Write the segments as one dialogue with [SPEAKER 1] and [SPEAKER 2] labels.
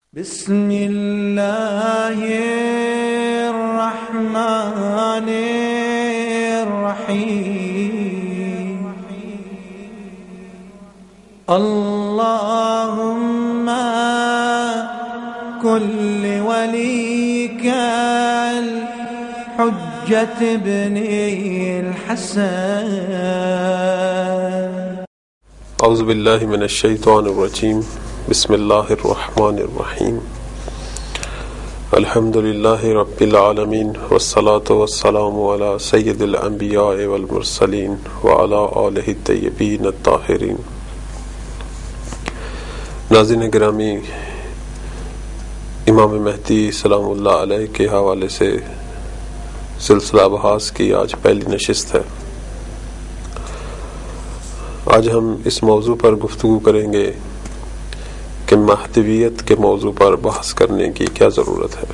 [SPEAKER 1] بسم اللہ الرحمن الرحیم اللہم کل ولیک الحجۃ ابن الحسن
[SPEAKER 2] اعوذ باللہ من الشیطان الرجیم بسم اللہ الرحمن الرحیم الحمد للہ رب العالمین والصلاة والسلام علی سید الانبیاء والمرسلین وعلی آلہ الطیبین الطاہرین۔ ناظرین گرامی، امام مہدی سلام اللہ علیہ کے حوالے سے سلسلہ بحث کی آج پہلی نشست ہے۔ آج ہم اس موضوع پر گفتگو کریں گے کہ مہدویت کے موضوع پر بحث کرنے کی کیا ضرورت ہے۔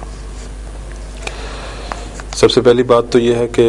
[SPEAKER 2] سب سے پہلی بات تو یہ ہے کہ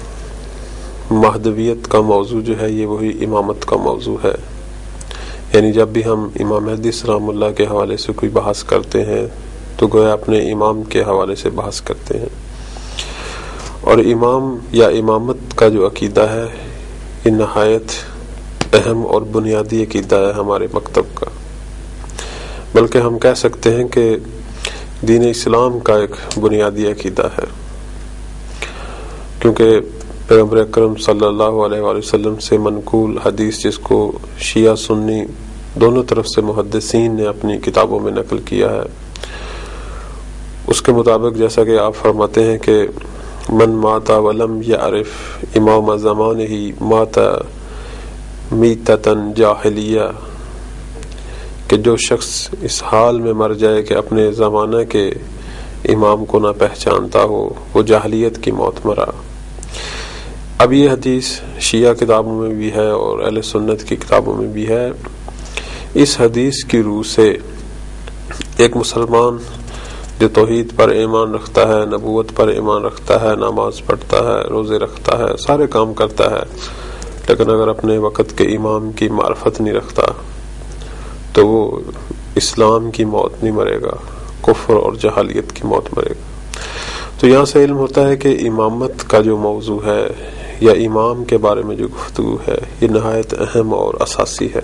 [SPEAKER 2] مہدویت کا موضوع جو ہے یہ وہی امامت کا موضوع ہے، یعنی جب بھی ہم امام مہدی سلام اللہ کے حوالے سے کوئی بحث کرتے ہیں تو گویا اپنے امام کے حوالے سے بحث کرتے ہیں، اور امام یا امامت کا جو عقیدہ ہے یہ نہایت اہم اور بنیادی عقیدہ ہے ہمارے مکتب کا، بلکہ ہم کہہ سکتے ہیں کہ دین اسلام کا ایک بنیادی عقیدہ ہے، کیونکہ پیغمبر اکرم صلی اللہ علیہ وآلہ وسلم سے منقول حدیث، جس کو شیعہ سنی دونوں طرف سے محدثین نے اپنی کتابوں میں نقل کیا ہے، اس کے مطابق جیسا کہ آپ فرماتے ہیں کہ من مات ولم یعرف امام زمانہ مات میتتن جاہلیہ، کہ جو شخص اس حال میں مر جائے کہ اپنے زمانہ کے امام کو نہ پہچانتا ہو وہ جاہلیت کی موت مرا۔ اب یہ حدیث شیعہ کتابوں میں بھی ہے اور اہل سنت کی کتابوں میں بھی ہے۔ اس حدیث کی روح سے ایک مسلمان جو توحید پر ایمان رکھتا ہے، نبوت پر ایمان رکھتا ہے، نماز پڑھتا ہے، روزے رکھتا ہے، سارے کام کرتا ہے، لیکن اگر اپنے وقت کے امام کی معرفت نہیں رکھتا تو وہ اسلام کی موت نہیں مرے گا، کفر اور جہالیت کی موت مرے گا۔ تو یہاں سے علم ہوتا ہے کہ امامت کا جو موضوع ہے یا امام کے بارے میں جو گفتگو ہے یہ نہایت اہم اور اساسی ہے۔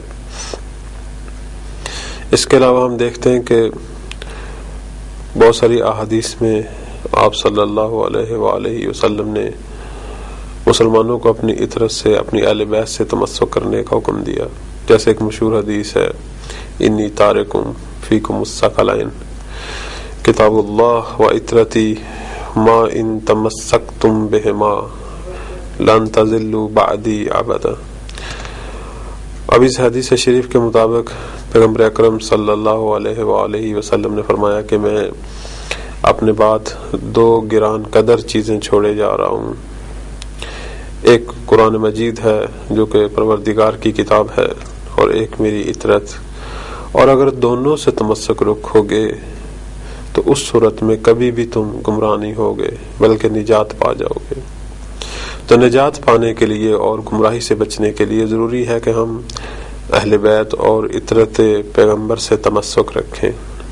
[SPEAKER 2] اس کے علاوہ ہم دیکھتے ہیں کہ بہت ساری احادیث میں آپ صلی اللہ علیہ وآلہ وسلم نے مسلمانوں کو اپنی اطرت سے، اپنی اہل بیت سے تمسک کرنے کا حکم دیا، جیسے ایک مشہور حدیث ہے انی تارکم فیکم الثقلین کتاب اللہ و اطرتی ما ان تمسکتم بہما لن تضلوا بعدی ابدا۔ اب اس حدیث شریف کے مطابق پیغمبر اکرم صلی اللہ علیہ وآلہ وسلم نے فرمایا کہ میں اپنے بعد دو گران قدر چیزیں چھوڑے جا رہا ہوں، ایک قرآن مجید ہے جو کہ پروردگار کی کتاب ہے، اور ایک میری اطرت، اور اگر دونوں سے تمسک رکھو گے تو اس صورت میں کبھی بھی تم گمراہ نہیں ہوگے بلکہ نجات پا جاؤ گے۔ تو نجات پانے کے لیے اور گمراہی سے بچنے کے لیے ضروری ہے کہ ہم اہل بیت اور اطرت پیغمبر سے تمسک رکھیں۔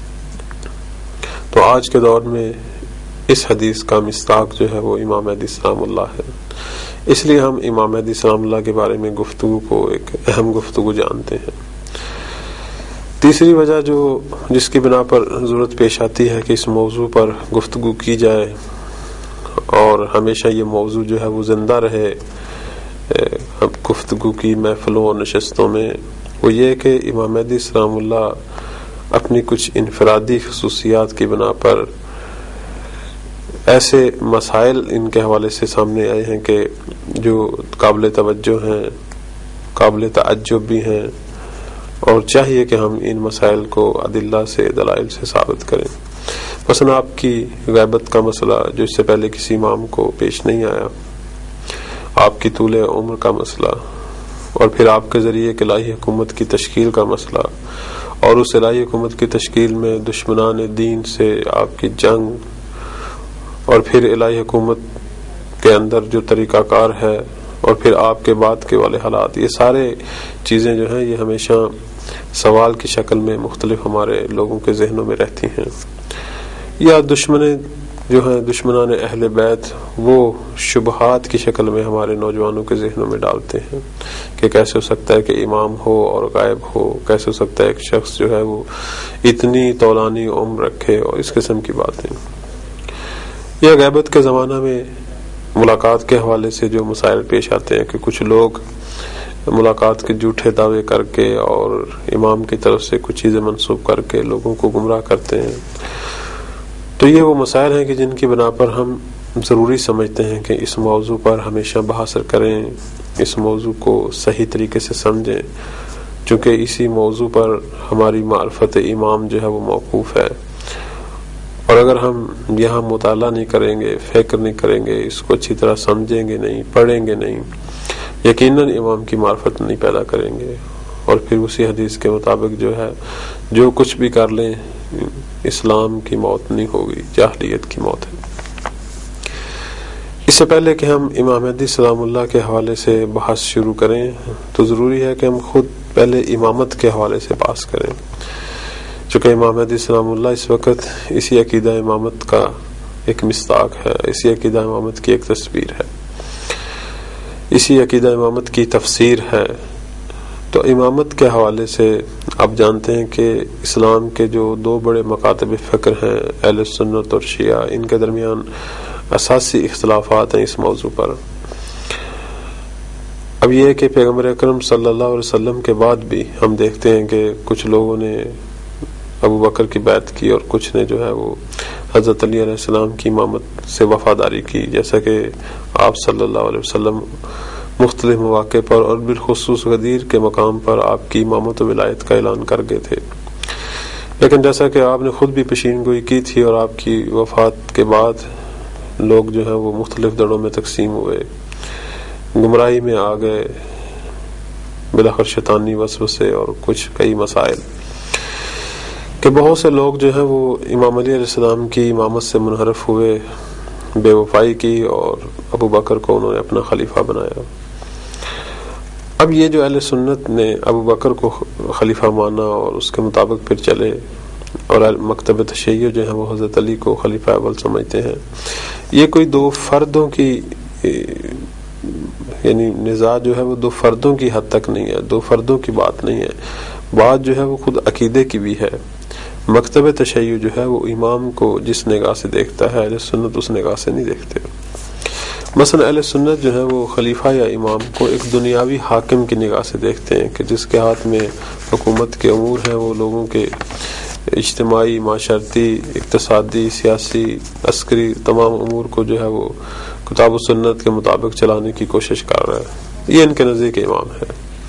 [SPEAKER 2] تو آج کے دور میں اس حدیث کا مصداق جو ہے وہ امام مہدی سلام اللہ ہے، اس لیے ہم امام مہدی سلام اللہ کے بارے میں گفتگو کو ایک اہم گفتگو جانتے ہیں۔ تیسری وجہ جس کی بنا پر ضرورت پیش آتی ہے کہ اس موضوع پر گفتگو کی جائے اور ہمیشہ یہ موضوع جو ہے وہ زندہ رہے گفتگو کی محفلوں اور نشستوں میں، وہ یہ کہ امام مہدی سلام اللہ اپنی کچھ انفرادی خصوصیات کی بنا پر ایسے مسائل ان کے حوالے سے سامنے آئے ہیں کہ جو قابل توجہ ہیں، قابل تعجب بھی ہیں، اور چاہیے کہ ہم ان مسائل کو ادلہ سے، دلائل سے ثابت کریں۔ مثلا آپ کی غیبت کا مسئلہ جو اس سے پہلے کسی امام کو پیش نہیں آیا، آپ کی طول عمر کا مسئلہ، اور پھر آپ کے ذریعے ایک الہی حکومت کی تشکیل کا مسئلہ، اور اس الہی حکومت کی تشکیل میں دشمنان دین سے آپ کی جنگ، اور پھر الہی حکومت کے اندر جو طریقہ کار ہے، اور پھر آپ کے بعد کے والے حالات، یہ سارے چیزیں جو ہیں یہ ہمیشہ سوال کی شکل میں مختلف ہمارے لوگوں کے ذہنوں میں رہتی ہیں، یا دشمنان اہل بیت وہ شبہات کی شکل میں ہمارے نوجوانوں کے ذہنوں میں ڈالتے ہیں کہ کیسے ہو سکتا ہے کہ امام ہو اور غائب ہو، کیسے ہو سکتا ہے ایک شخص جو ہے وہ اتنی طولانی عمر رکھے، اور اس قسم کی باتیں. یا غیبت کے زمانہ میں ملاقات کے حوالے سے جو مسائل پیش آتے ہیں کہ کچھ لوگ ملاقات کے جھوٹے دعوے کر کے اور امام کی طرف سے کچھ چیزیں منسوب کر کے لوگوں کو گمراہ کرتے ہیں. تو یہ وہ مسائل ہیں کہ جن کی بنا پر ہم ضروری سمجھتے ہیں کہ اس موضوع پر ہمیشہ بحث کریں، اس موضوع کو صحیح طریقے سے سمجھیں، چونکہ اسی موضوع پر ہماری معرفت امام جو ہے وہ موقوف ہے. اور اگر ہم یہاں مطالعہ نہیں کریں گے، فکر نہیں کریں گے، اس کو اچھی طرح سمجھیں گے نہیں، پڑھیں گے نہیں، یقیناً امام کی معرفت نہیں پیدا کریں گے، اور پھر اسی حدیث کے مطابق جو ہے جو کچھ بھی کر لیں اسلام کی موت نہیں ہوگی، جاہلیت کی موت ہے. اس سے پہلے کہ ہم امام مہدی سلام اللہ کے حوالے سے بحث شروع کریں تو ضروری ہے کہ ہم خود پہلے امامت کے حوالے سے بحث کریں، چونکہ امام مہدی سلام اللہ اس وقت اسی عقیدہ امامت کا ایک مصداق ہے، اسی عقیدہ امامت کی ایک تصویر ہے، اسی عقیدہ امامت کی تفسیر ہے. تو امامت کے حوالے سے آپ جانتے ہیں کہ اسلام کے جو دو بڑے مکاتب فکر ہیں، اہل سنت اور شیعہ، ان کے درمیان اساسی اختلافات ہیں اس موضوع پر. اب یہ ہے کہ پیغمبر اکرم صلی اللہ علیہ وسلم کے بعد بھی ہم دیکھتے ہیں کہ کچھ لوگوں نے ابو بکر کی بیعت کی اور کچھ نے جو ہے وہ حضرت علی علیہ السلام کی امامت سے وفاداری کی، جیسا کہ آپ صلی اللہ علیہ وسلم مختلف مواقع پر اور بالخصوص غدیر کے مقام پر آپ کی امامت و ولایت کا اعلان کر گئے تھے. لیکن جیسا کہ آپ نے خود بھی پیشین گوئی کی تھی اور آپ کی وفات کے بعد لوگ جو ہیں وہ مختلف دڑوں میں تقسیم ہوئے، گمراہی میں آ گئے، بلاخر شیطانی وسوسے اور کچھ کئی مسائل کہ بہت سے لوگ جو ہیں وہ امام علی علیہ السلام کی امامت سے منحرف ہوئے، بے وفائی کی اور ابو بکر کو انہوں نے اپنا خلیفہ بنایا. اب یہ جو اہل سنت نے ابو بکر کو خلیفہ مانا اور اس کے مطابق پھر چلے، اور مکتب تشیع جو ہے وہ حضرت علی کو خلیفہ اول سمجھتے ہیں، یہ کوئی دو فردوں کی یعنی نزاع جو ہے وہ دو فردوں کی حد تک نہیں ہے، دو فردوں کی بات نہیں ہے، بات جو ہے وہ خود عقیدے کی بھی ہے. مکتب تشیع جو ہے وہ امام کو جس نگاہ سے دیکھتا ہے، اہل سنت اس نگاہ سے نہیں دیکھتے. مثلا اہل سنت جو ہے وہ خلیفہ یا امام کو ایک دنیاوی حاکم کی نگاہ سے دیکھتے ہیں کہ جس کے ہاتھ میں حکومت کے امور ہیں، وہ لوگوں کے اجتماعی، معاشرتی، اقتصادی، سیاسی، عسکری تمام امور کو جو ہے وہ کتاب و سنت کے مطابق چلانے کی کوشش کر رہا ہے، یہ ان کے نزدیک امام ہے.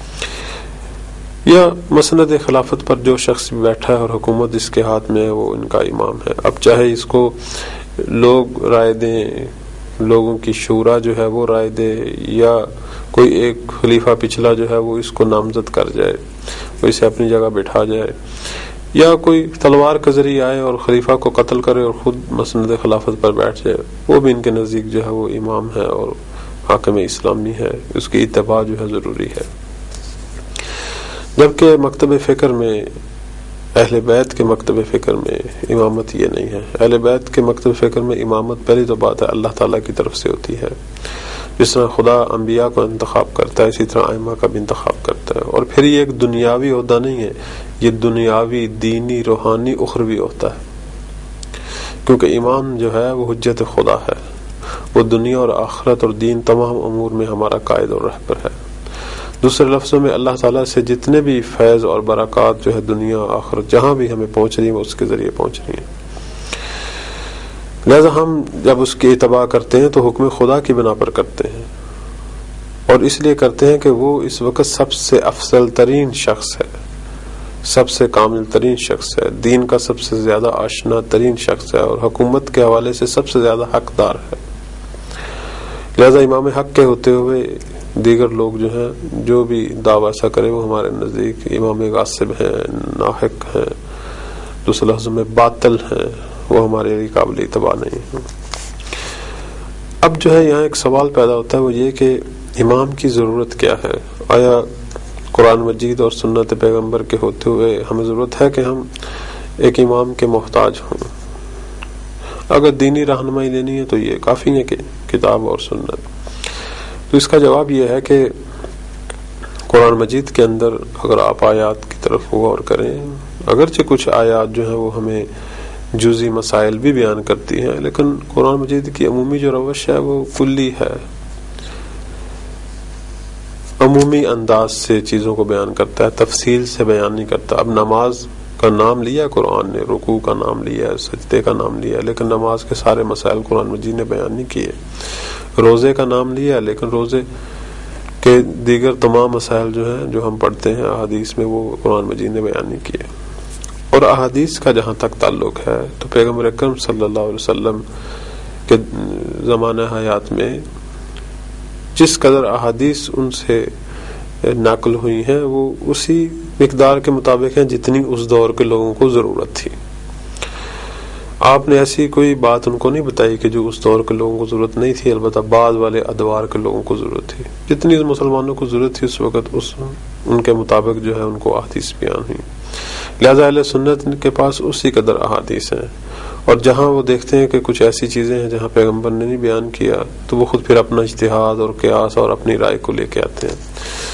[SPEAKER 2] یا مسند خلافت پر جو شخص بھی بیٹھا ہے اور حکومت اس کے ہاتھ میں ہے، وہ ان کا امام ہے. اب چاہے اس کو لوگ رائے دیں، لوگوں کی شورا جو ہے وہ رائے دے، یا کوئی ایک خلیفہ پچھلا جو ہے وہ اس کو نامزد کر جائے، وہ اسے اپنی جگہ بٹھا جائے، یا کوئی تلوار کے ذریعے آئے اور خلیفہ کو قتل کرے اور خود مسند خلافت پر بیٹھ جائے، وہ بھی ان کے نزدیک جو ہے وہ امام ہے اور حاکم اسلامی ہے، اس کی اتباع جو ہے ضروری ہے. جبکہ مکتب فکر میں، اہل بیت کے مکتب فکر میں امامت یہ نہیں ہے. اہل بیت کے مکتب فکر میں امامت پہلی تو بات ہے اللہ تعالیٰ کی طرف سے ہوتی ہے، جس طرح خدا انبیاء کو انتخاب کرتا ہے اسی طرح ائمہ کا بھی انتخاب کرتا ہے. اور پھر یہ ایک دنیاوی عہدہ نہیں ہے، یہ دنیاوی، دینی، روحانی، اخروی ہوتا ہے، کیونکہ امام جو ہے وہ حجت خدا ہے، وہ دنیا اور آخرت اور دین تمام امور میں ہمارا قائد اور رہبر ہے. دوسرے لفظوں میں اللہ تعالیٰ سے جتنے بھی فیض اور برکات جو ہے دنیا آخرت جہاں بھی ہمیں پہنچ رہی ہیں وہ اس کے ذریعے پہنچ رہی ہیں. لہذا ہم جب اس کی اتباع کرتے ہیں تو حکم خدا کی بنا پر کرتے ہیں، اور اس لیے کرتے ہیں کہ وہ اس وقت سب سے افضل ترین شخص ہے، سب سے کامل ترین شخص ہے، دین کا سب سے زیادہ آشنا ترین شخص ہے، اور حکومت کے حوالے سے سب سے زیادہ حقدار ہے. لہذا امام حق کے ہوتے ہوئے دیگر لوگ جو ہیں جو بھی دعویٰ ایسا کرے وہ ہمارے نزدیک امام غاصب ہیں، ناحق ہیں، دوسرے لفظوں میں باطل ہیں، وہ ہمارے لیے قابل اتباع نہیں ہیں. اب جو ہے یہاں ایک سوال پیدا ہوتا ہے، وہ یہ کہ امام کی ضرورت کیا ہے؟ آیا قرآن مجید اور سنت پیغمبر کے ہوتے ہوئے ہمیں ضرورت ہے کہ ہم ایک امام کے محتاج ہوں. اگر دینی رہنمائی لینی ہے تو یہ کافی ہے کہ کتاب اور سنت. تو اس کا جواب یہ ہے کہ قرآن مجید کے اندر اگر آپ آیات کی طرف غور کریں، اگرچہ کچھ آیات جو ہیں وہ ہمیں جزئی مسائل بھی بیان کرتی ہیں، لیکن قرآن مجید کی عمومی جو روش ہے وہ کلی ہے، عمومی انداز سے چیزوں کو بیان کرتا ہے، تفصیل سے بیان نہیں کرتا. اب نماز کا نام لیا قرآن نے، رکوع کا نام لیا، سجدے کا نام لیا، لیکن نماز کے سارے مسائل قرآن مجید نے بیان نہیں کیے. روزے کا نام لیا، لیکن روزے کے دیگر تمام مسائل جو ہیں جو ہم پڑھتے ہیں احادیث میں، وہ قرآن مجید نے بیان نہیں کیے. اور احادیث کا جہاں تک تعلق ہے تو پیغمبر اکرم صلی اللہ علیہ وسلم کے زمانہ حیات میں جس قدر احادیث ان سے نقل ہوئی ہیں وہ اسی مقدار کے مطابق ہیں جتنی اس دور کے لوگوں کو ضرورت تھی. آپ نے ایسی کوئی بات ان کو نہیں بتائی کہ جو اس دور کے لوگوں کو ضرورت نہیں تھی. البتہ بعض والے ادوار کے لوگوں کو ضرورت تھی. جتنی مسلمانوں کو ضرورت تھی اس وقت ان کے مطابق جو ہے ان کو احادیث بیان ہوئی. لہذا اہل سنت کے پاس اسی قدر احادیث ہیں، اور جہاں وہ دیکھتے ہیں کہ کچھ ایسی چیزیں ہیں جہاں پیغمبر نے نہیں بیان کیا تو وہ خود پھر اپنا اجتہاد اور قیاس اور اپنی رائے کو لے کے آتے ہیں.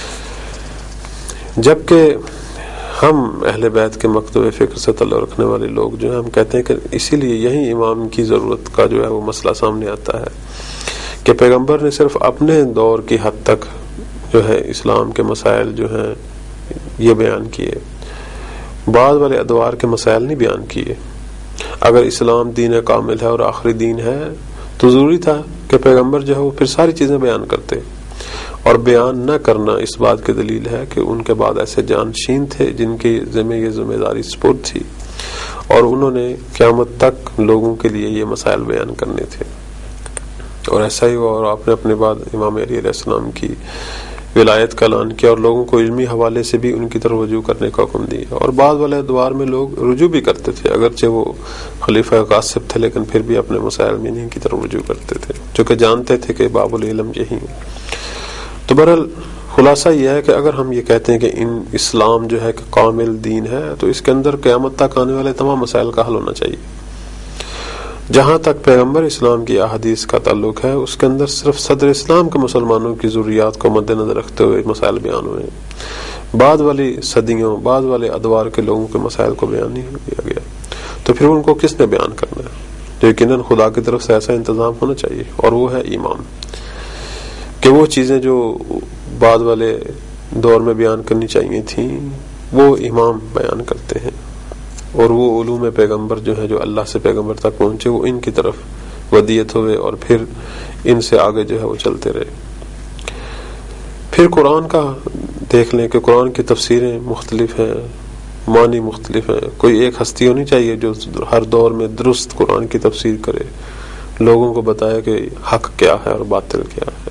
[SPEAKER 2] جبکہ ہم اہل بیت کے مکتب فکر سے تعلق رکھنے والے لوگ جو ہیں ہم کہتے ہیں کہ اسی لیے یہی امام کی ضرورت کا جو ہے وہ مسئلہ سامنے آتا ہے کہ پیغمبر نے صرف اپنے دور کی حد تک جو ہے اسلام کے مسائل جو ہیں یہ بیان کیے، بعد والے ادوار کے مسائل نہیں بیان کیے. اگر اسلام دین کامل ہے اور آخری دین ہے تو ضروری تھا کہ پیغمبر جو ہے وہ پھر ساری چیزیں بیان کرتے، اور بیان نہ کرنا اس بات کی دلیل ہے کہ ان کے بعد ایسے جانشین تھے جن کی یہ ذمہ داری سپرد تھی، اور انہوں نے قیامت تک لوگوں کے لیے یہ مسائل بیان کرنے تھے. اور ایسا ہی ہوا، اور آپ نے اپنے بعد امام علی علیہ السلام کی ولایت کا اعلان کیا اور لوگوں کو علمی حوالے سے بھی ان کی طرف رجوع کرنے کا حکم دیا. اور بعد والے ادوار میں لوگ رجوع بھی کرتے تھے، اگرچہ وہ خلیفہ غاصب تھے لیکن پھر بھی اپنے مسائل میں انہیں کی طرف رجوع کرتے تھے، چونکہ جانتے تھے کہ باب العلم یہی ہے. تو بہرحال خلاصہ یہ ہے کہ اگر ہم یہ کہتے ہیں کہ اسلام جو ہے کہ کامل دین ہے تو اس کے اندر قیامت تک آنے والے تمام مسائل کا حل ہونا چاہیے. جہاں تک پیغمبر اسلام کی احادیث کا تعلق ہے اس کے اندر صرف صدر اسلام کے مسلمانوں کی ضروریات کو مد نظر رکھتے ہوئے مسائل بیان ہوئے ہیں. بعد والی صدیوں، بعد والے ادوار کے لوگوں کے مسائل کو بیان نہیں کیا گیا، تو پھر ان کو کس نے بیان کرنا ہے؟ تو یقیناً خدا کی طرف سے ایسا انتظام ہونا چاہیے، اور وہ ہے ایمان، کہ وہ چیزیں جو بعد والے دور میں بیان کرنی چاہیے تھیں وہ امام بیان کرتے ہیں، اور وہ علوم پیغمبر جو ہے جو اللہ سے پیغمبر تک پہنچے وہ ان کی طرف ودیت ہوئے، اور پھر ان سے آگے جو ہے وہ چلتے رہے. پھر قرآن کا دیکھ لیں کہ قرآن کی تفسیریں مختلف ہیں، معنی مختلف ہیں. کوئی ایک ہستی ہونی چاہیے جو ہر دور میں درست قرآن کی تفسیر کرے، لوگوں کو بتائے کہ حق کیا ہے اور باطل کیا ہے.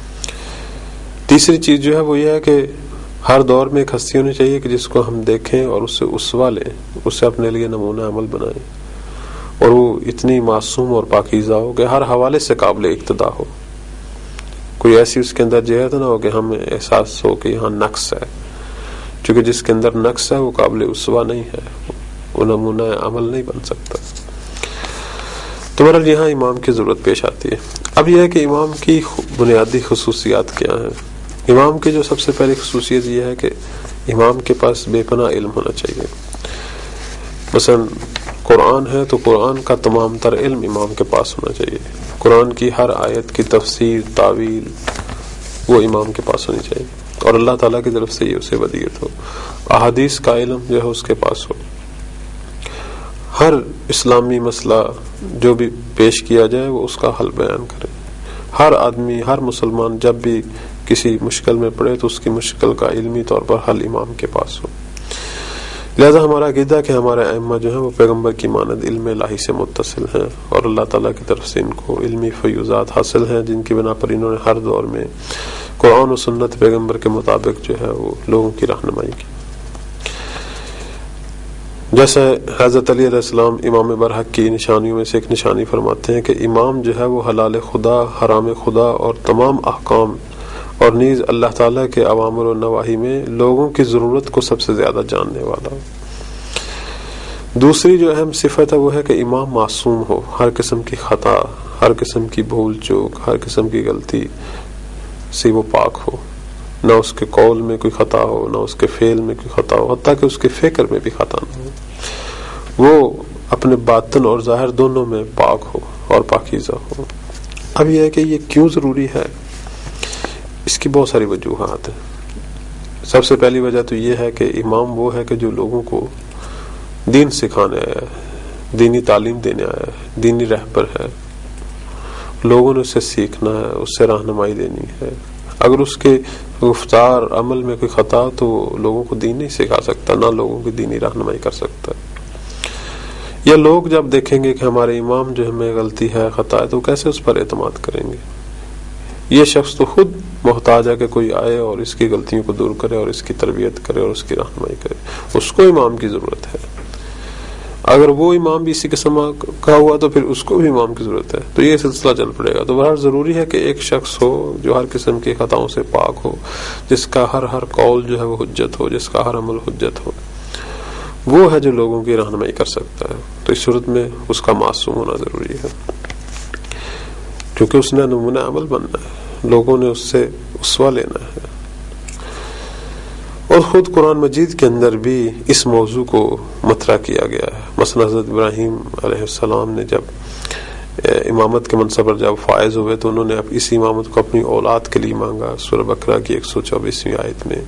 [SPEAKER 2] تیسری چیز جو ہے وہ یہ ہے کہ ہر دور میں ایک ہستی ہونی چاہیے کہ جس کو ہم دیکھیں اور اس سے اسوہ لیں، اس سے اپنے لیے نمونہ عمل بنائیں، اور وہ اتنی معصوم اور پاکیزہ ہو کہ ہر حوالے سے قابل اقتداء ہو. کوئی ایسی اس کے اندر جہت نہ ہو کہ ہمیں احساس ہو کہ یہاں نقص ہے، چونکہ جس کے اندر نقص ہے وہ قابل اسوہ نہیں ہے، وہ نمونہ عمل نہیں بن سکتا. تو بہرحال یہاں امام کی ضرورت پیش آتی ہے. اب یہ ہے کہ امام کی بنیادی خصوصیات کیا ہیں. امام کی جو سب سے پہلی خصوصیت یہ ہے کہ امام کے پاس بے پناہ علم ہونا چاہیے. مثلا قرآن ہے تو قرآن کا تمام تر علم امام کے پاس ہونا چاہیے. قرآن کی ہر آیت کی تفسیر، تعویل وہ امام کے پاس ہونی چاہیے، اور اللہ تعالیٰ کی طرف سے یہ اسے ودیت ہو. احادیث کا علم جو ہے اس کے پاس ہو. ہر اسلامی مسئلہ جو بھی پیش کیا جائے وہ اس کا حل بیان کرے. ہر آدمی، ہر مسلمان جب بھی کسی مشکل میں پڑے تو اس کی مشکل کا علمی طور پر حل امام کے پاس ہو. لہذا ہمارا عقیدہ کہ ہمارے ائمہ جو ہیں وہ پیغمبر کی مانند علم الہی سے متصل ہیں، اور اللہ تعالیٰ کی طرف سے ان کو علمی فیوزات حاصل ہیں جن کی بنا پر انہوں نے ہر دور میں قرآن و سنت پیغمبر کے مطابق جو ہے وہ لوگوں کی رہنمائی کی. جیسے حضرت علی علیہ السلام امام برحق کی نشانیوں میں سے ایک نشانی فرماتے ہیں کہ امام جو ہے وہ حلال خدا، حرام خدا اور تمام احکام اور نیز اللہ تعالیٰ کے اوامر و نواہی میں لوگوں کی ضرورت کو سب سے زیادہ جاننے والا ہو۔ دوسری جو اہم صفت ہے وہ ہے کہ امام معصوم ہو، ہر قسم کی خطا، ہر قسم کی بھول چوک، ہر قسم کی غلطی سے وہ پاک ہو، نہ اس کے قول میں کوئی خطا ہو، نہ اس کے فعل میں کوئی خطا ہو، حتیٰ کہ اس کے فکر میں بھی خطا نہ ہو، وہ اپنے باطن اور ظاہر دونوں میں پاک ہو اور پاکیزہ ہو۔ اب یہ ہے کہ یہ کیوں ضروری ہے، اس کی بہت ساری وجوہات ہیں۔ سب سے پہلی وجہ تو یہ ہے کہ امام وہ ہے کہ جو لوگوں کو دین سکھانے آیا ہے، دینی تعلیم دینے آیا ہے، دینی رہبر ہے، لوگوں نے اس سے سیکھنا ہے، اس سے رہنمائی دینی ہے۔ اگر اس کے گفتار عمل میں کوئی خطا تو لوگوں کو دین نہیں سکھا سکتا، نہ لوگوں کی دینی رہنمائی کر سکتا۔ یا لوگ جب دیکھیں گے کہ ہمارے امام جو ہمیں غلطی ہے، خطا ہے، تو کیسے اس پر اعتماد کریں گے؟ یہ شخص تو خود محتاج ہے کہ کوئی آئے اور اس کی غلطیوں کو دور کرے اور اس کی تربیت کرے اور اس کی رہنمائی کرے، اس کو امام کی ضرورت ہے۔ اگر وہ امام بھی اسی قسم کا ہوا تو پھر اس کو بھی امام کی ضرورت ہے، تو یہ سلسلہ چل پڑے گا۔ تو بہرحال ضروری ہے کہ ایک شخص ہو جو ہر قسم کی خطاؤں سے پاک ہو، جس کا ہر قول جو ہے وہ حجت ہو، جس کا ہر عمل حجت ہو، وہ ہے جو لوگوں کی رہنمائی کر سکتا ہے۔ تو اس صورت میں اس کا معصوم ہونا ضروری ہے، کیونکہ اس نے نمونہ عمل بننا ہے، لوگوں نے اس سے اسوہ لینا ہے۔ اور خود قرآن مجید کے اندر بھی اس موضوع کو مطرح کیا گیا ہے۔ مثلا حضرت ابراہیم علیہ السلام نے جب امامت کے منصب پر جب فائز ہوئے تو انہوں نے اسی امامت کو اپنی اولاد کے لیے مانگا، سورہ بقرہ کی 124ویں آیت میں۔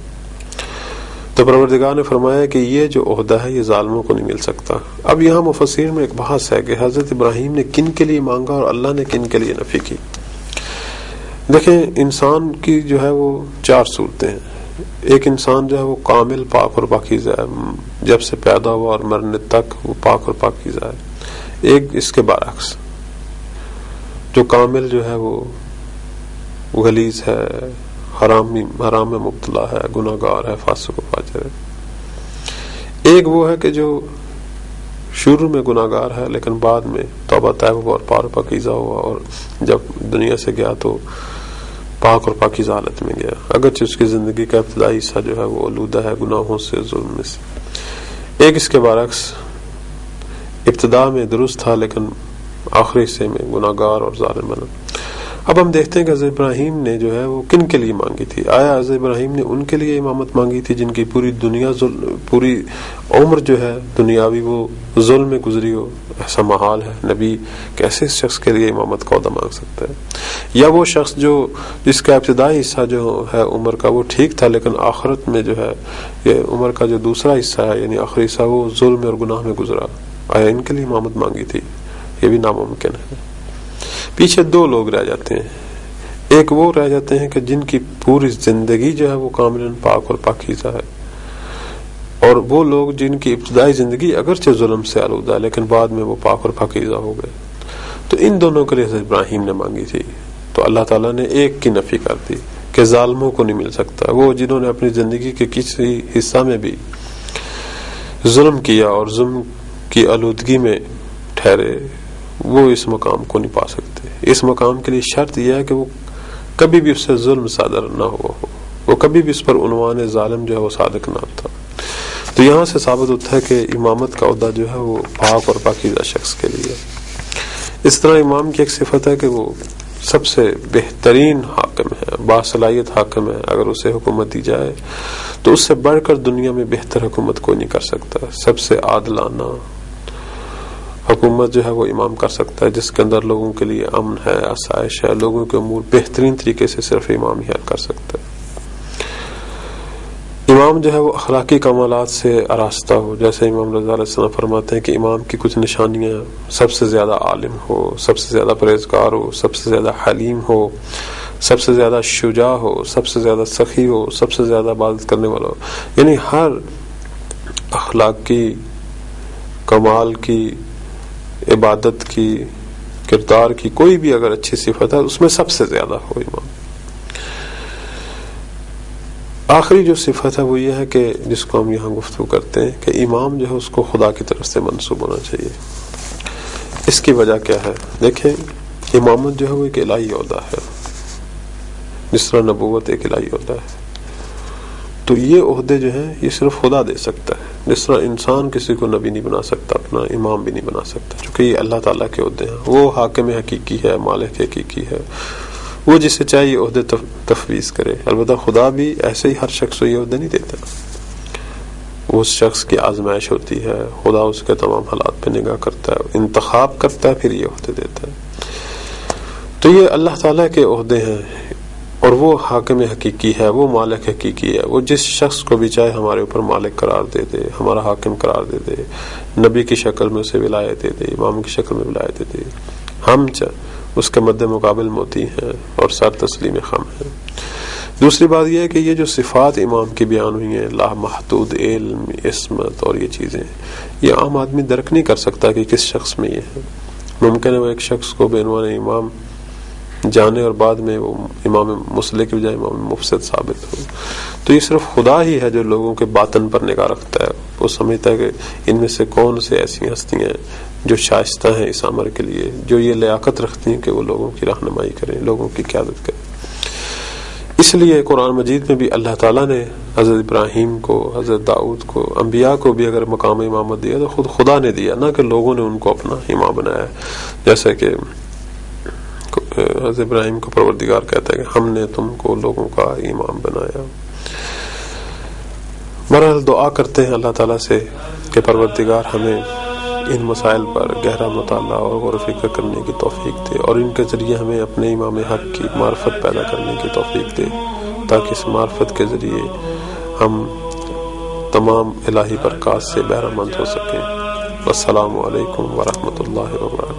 [SPEAKER 2] تو پروردگار نے فرمایا کہ یہ جو عہدہ ہے یہ ظالموں کو نہیں مل سکتا۔ اب یہاں مفسرین میں ایک بحث ہے کہ حضرت ابراہیم نے کن کے لیے مانگا اور اللہ نے کن کے لیے نفی کی۔ دیکھیں، انسان کی جو ہے وہ چار صورتیں ہیں۔ ایک انسان جو ہے وہ کامل پاک اور پاکیزہ ہے، جب سے پیدا ہوا اور مرنے تک وہ پاک اور پاکیزہ ہے۔ ایک اس کے برعکس جو کامل جو ہے وہ غلیظ ہے، حرام میں مبتلا ہے، گناہ گار ہے، فاسق و فاجر ہے۔ ایک وہ ہے کہ جو شروع میں گناہ گار ہے لیکن بعد میں توبہ طیب ہوا اور پاک و پاکیزہ ہوا، اور جب دنیا سے گیا تو پاک اور پاکیزہ حالت میں گیا، اگرچہ اس کی زندگی کا ابتدائی حصہ جو ہے وہ آلودہ ہے گناہوں سے، ظلم میں سے۔ ایک اس کے برعکس ابتدا میں درست تھا لیکن آخری حصے میں گناہ گار اور ظالم بنا۔ اب ہم دیکھتے ہیں کہ حضرت ابراہیم نے جو ہے وہ کن کے لیے مانگی تھی۔ آیا حضرت ابراہیم نے ان کے لیے امامت مانگی تھی جن کی پوری عمر جو ہے دنیاوی وہ ظلم میں گزری ہو؟ ایسا محال ہے، نبی کیسے اس شخص کے لیے امامت کا عہدہ مانگ سکتا ہے؟ یا وہ شخص جس کا ابتدائی حصہ جو ہے عمر کا وہ ٹھیک تھا لیکن آخرت میں جو ہے یہ عمر کا جو دوسرا حصہ ہے یعنی آخری حصہ وہ ظلم اور گناہ میں گزرا، آیا ان کے لیے امامت مانگی تھی؟ یہ بھی ناممکن ہے۔ پیچھے دو لوگ رہ جاتے ہیں، ایک وہ رہ جاتے ہیں کہ جن کی پوری زندگی جو ہے وہ کاملاً پاک اور پاکیزہ ہے، اور وہ لوگ جن کی ابتدائی زندگی اگرچہ ظلم سے آلودہ ہے لیکن بعد میں وہ پاک اور پاکیزہ ہو گئے۔ تو ان دونوں کے لیے حضرت ابراہیم نے مانگی تھی، تو اللہ تعالیٰ نے ایک کی نفی کر دی کہ ظالموں کو نہیں مل سکتا۔ وہ جنہوں نے اپنی زندگی کے کسی حصہ میں بھی ظلم کیا اور ظلم کی آلودگی میں ٹھہرے، وہ اس مقام کو نہیں پا سکتے۔ اس مقام کے لیے شرط یہ ہے کہ وہ کبھی بھی اس سے ظلم صادر نہ ہوا ہو، وہ کبھی بھی اس پر عنوان ظالم جو ہے وہ صادق نہ تھا۔ تو یہاں سے ثابت ہوتا ہے کہ امامت کا عہدہ جو ہے وہ پاک اور پاکیزہ شخص کے لیے۔ اس طرح امام کی ایک صفت ہے کہ وہ سب سے بہترین حاکم ہے، باصلاحیت حاکم ہے۔ اگر اسے حکومت دی جائے تو اس سے بڑھ کر دنیا میں بہتر حکومت کوئی نہیں کر سکتا۔ سب سے عادلانہ حکومت جو ہے وہ امام کر سکتا ہے، جس کے اندر لوگوں کے لیے امن ہے، آسائش ہے، لوگوں کے امور بہترین طریقے سے صرف امام ہی حل کر سکتا ہے۔ امام جو ہے وہ اخلاقی کمالات سے آراستہ ہو، جیسے امام رضا علیہ السلام فرماتے ہیں کہ امام کی کچھ نشانیاں سب سے زیادہ عالم ہو، سب سے زیادہ پرہیزگار ہو، سب سے زیادہ حلیم ہو، سب سے زیادہ شجاع ہو، سب سے زیادہ سخی ہو، سب سے زیادہ عبادت کرنے والا ہو۔ یعنی ہر اخلاقی کمال کی، عبادت کی، کردار کی کوئی بھی اگر اچھی صفت ہے اس میں سب سے زیادہ ہو امام۔ آخری جو صفت ہے وہ یہ ہے کہ جس کو ہم یہاں گفتگو کرتے ہیں کہ امام جو ہے اس کو خدا کی طرف سے منسوب ہونا چاہیے۔ اس کی وجہ کیا ہے؟ دیکھیں، امامت جو ہے وہ ایک الہی عہدہ ہے، جس طرح نبوت ایک الہی عہدہ ہے. تو یہ عہدے جو ہیں یہ صرف خدا دے سکتا ہے. جس طرح انسان کسی کو نبی نہیں بنا سکتا، اپنا امام بھی نہیں بنا سکتا، چونکہ یہ اللہ تعالیٰ کے عہدے ہیں. وہ حاکم حقیقی ہے، مالک حقیقی ہے، وہ جسے چاہے یہ عہدے تفویض کرے. البتہ خدا بھی ایسے ہی ہر شخص کو یہ عہدے نہیں دیتا. اس شخص کی آزمائش ہوتی ہے، خدا اس کے تمام حالات پہ نگاہ کرتا ہے، انتخاب کرتا ہے، پھر یہ عہدے دیتا ہے. تو یہ اللہ تعالیٰ کے عہدے ہیں، اور وہ حاکم حقیقی ہے، وہ مالک حقیقی ہے. وہ جس شخص کو بھی چاہے ہمارے اوپر مالک قرار دے دے، ہمارا حاکم قرار دے دے، نبی کی شکل میں اسے ولایت دے دے، امام کی شکل میں ولایت دے دے. ہم اس کے مد مقابل موتی ہیں اور سر تسلیم خم ہیں. دوسری بات یہ ہے کہ یہ جو صفات امام کی بیان ہوئی ہیں، لامحدود علم، عصمت اور یہ چیزیں، یہ عام آدمی درک نہیں کر سکتا کہ کس شخص میں یہ ہے. ممکن ہے وہ ایک شخص کو بعنوان امام جانے اور بعد میں وہ امام مصلح کی بجائے امام مفسد ثابت ہو. تو یہ صرف خدا ہی ہے جو لوگوں کے باطن پر نگاہ رکھتا ہے. وہ سمجھتا ہے کہ ان میں سے کون سے ایسی ہستیاں ہیں جو شائستہ ہیں اس امر کے لیے، جو یہ لیاقت رکھتی ہیں کہ وہ لوگوں کی رہنمائی کریں، لوگوں کی قیادت کریں. اس لیے قرآن مجید میں بھی اللہ تعالیٰ نے حضرت ابراہیم کو، حضرت داؤد کو، انبیاء کو بھی اگر مقام امامت دیا تو خود خدا نے دیا، نہ کہ لوگوں نے ان کو اپنا امام بنایا. جیسا کہ حضرت ابراہیم کو پروردگار کہتا ہے کہ ہم نے تم کو لوگوں کا امام بنایا. بہرحال دعا کرتے ہیں اللہ تعالیٰ سے کہ پروردگار ہمیں ان مسائل پر گہرا مطالعہ اور غور و فکر کرنے کی توفیق دے، اور ان کے ذریعے ہمیں اپنے امام حق کی معرفت پیدا کرنے کی توفیق دے، تاکہ اس معرفت کے ذریعے ہم تمام الہی برکات سے بہرہ مند ہو سکیں. والسلام علیکم ورحمۃ اللہ وبرکاتہ.